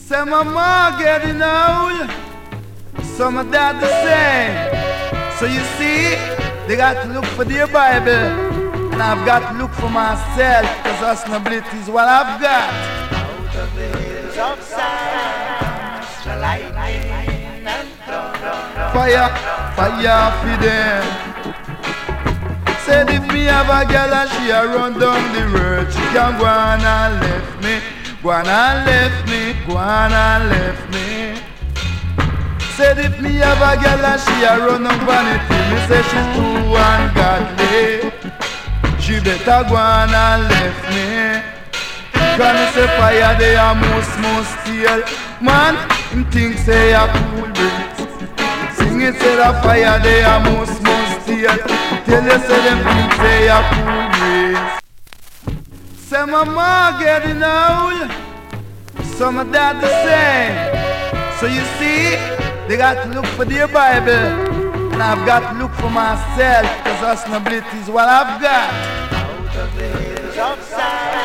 Some of my getting old, some of that the same. So you see, they got to look for their Bible, and I've got to look for myself, because sustainability is what I've got. Out of the hills of Zion, the lightning and thunder. Fire, fire for them. Said if me have a girl and she a run down the road, she can go on and left me, go on and left me, go on and left me. Said if me have a girl and she a run on vanity, me say she's too ungodly, she better go on and left me. Cause me say fire they a most steal. Man, him think say a cool breeze. Sing it say the fire they a most steal. Tell you say them think say a cool breeze. Some of my getting old, some of that the same. So you see, they got to look for their Bible, and I've got to look for myself, because sustainability is what I've got. Out of the hills of Zion.